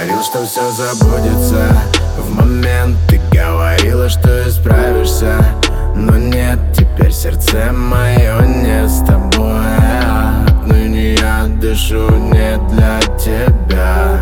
говорил, что все забудется в момент. Ты говорила, что исправишься, но нет, теперь сердце мое не с тобой. Отныне я дышу не для тебя.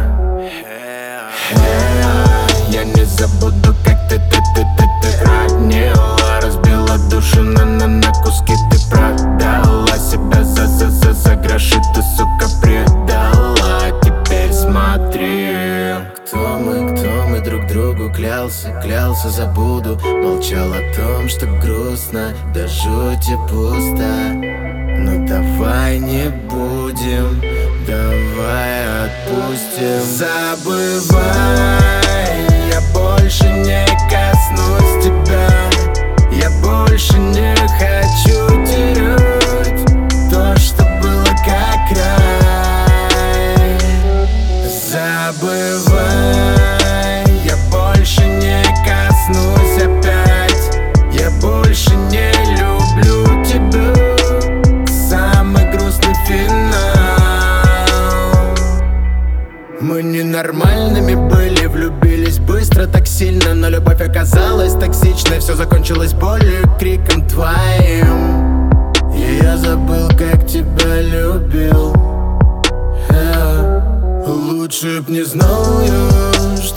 Я не забуду, как ты ранила, разбила душу на куски. Ты продала себя за гроши, ты, сука, предала. Теперь смотри, кто мы друг другу клялся, забуду. Молчал о том, что грустно, до жути пусто. Ну давай не будем, давай отпустим. Забывай, я больше не коснусь тебя. Я больше не хочу терять то, что было как рай. Забывай, я больше не коснусь опять. Я больше не люблю тебя. Самый грустный финал. Мы ненормальными были, влюбились быстро, так сильно, но любовь оказалась токсичной. Все закончилось болью и криком твоим. И я забыл, как тебя любил. Лучше б не знал я,